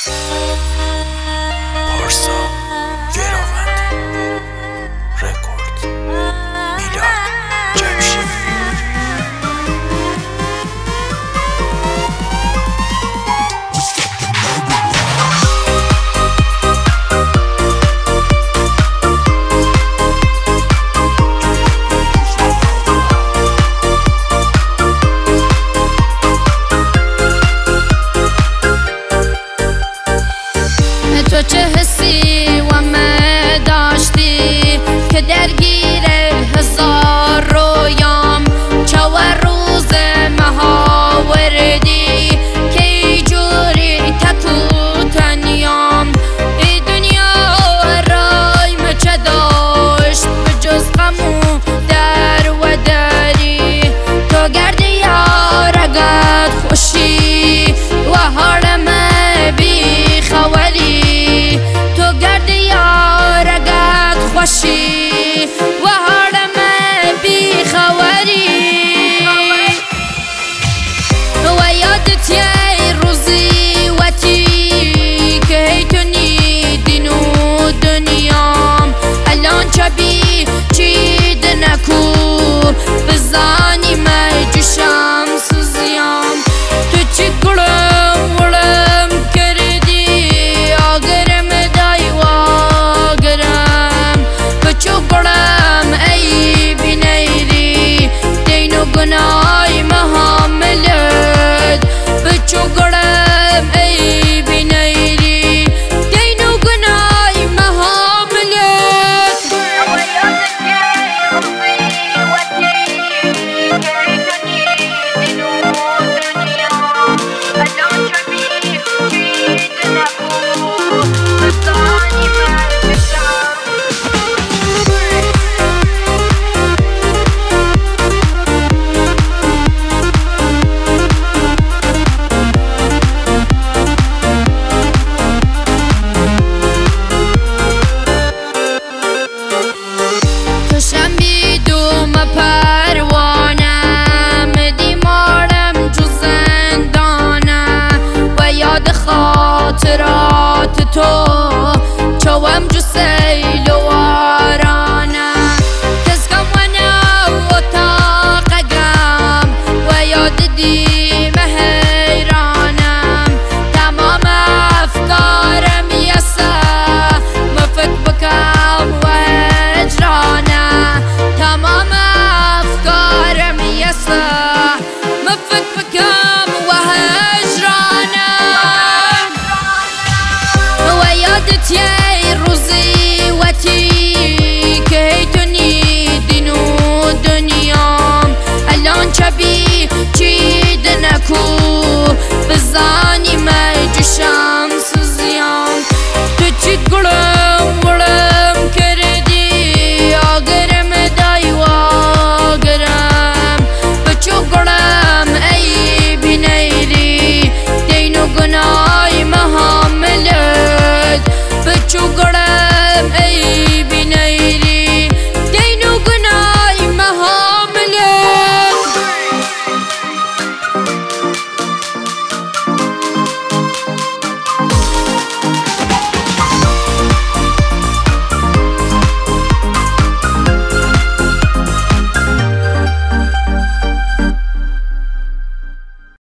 پارسا گراوندی رکورد میلاد جمشید. تو چه حسی و من داشتی که درگیر هزار رویام، چه روز محاوردی که ای جوری تکو تنیام. ای دنیا رای مچه داشت به جز غمو در و دری، تو گردی یارگت خوشی و حالم بی خوری، تو گردی یارگت خوشی و حالم بی خوری. و یادت یه روزی وقتی که هی تو نیدین و دنیام، الان چبی چید نکو بزانی مجوشم سوزیام. تو چی گلم گلم کردی آگرم دای واگرم، بچو گلم ای بی نیری دین و گنای محاملت، بچو گلم ای بی نیری دین و گنای محاملت. توشم بیدوم پروانم دیمارم جو زندانه و یاد خاطرات تو چوام جو